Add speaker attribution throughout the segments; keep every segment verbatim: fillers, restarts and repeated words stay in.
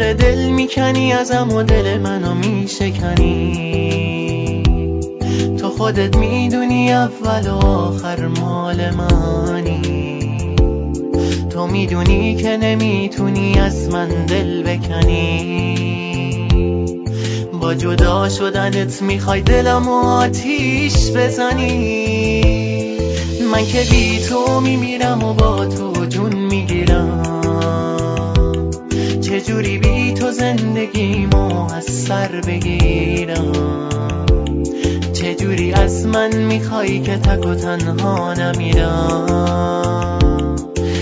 Speaker 1: داره دل میکنی ازم و دل منو میشکنی. تو خودت میدونی اول و آخر مال منی. تو میدونی که نمیتونی از من دل بکنی. با جدا شدنت میخوای دلم و آتیش بزنی. من که بی تو میمیرم و با تو جون میگیرم. چجوری بی تو زندگیمو از سر بگیرم. چجوری از من میخوای که تک و تنها نمیرم.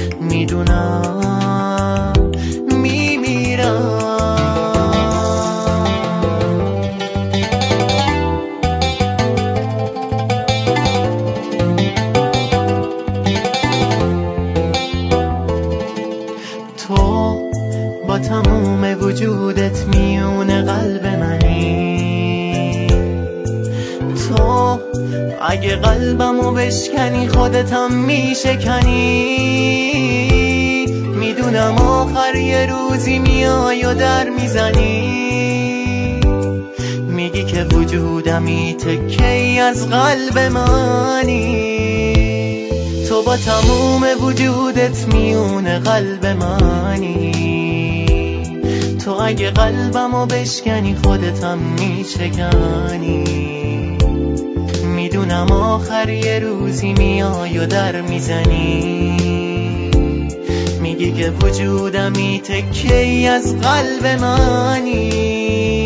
Speaker 1: میدونم میمیرم. تو با تموم وجودت میونه قلب منی. تو اگه قلبمو بشکنی خودتم میشکنی. میدونم آخر یه روزی میای و در میزنی. میگی که وجودمی تکی از قلب منی. تو با تموم وجودت میونه قلب منی. تو اگه قلبمو بشکنی خودتم میشکنی. میدونم آخر یه روزی میای و در میزنی. میگی که وجودمی تکی از قلب منی.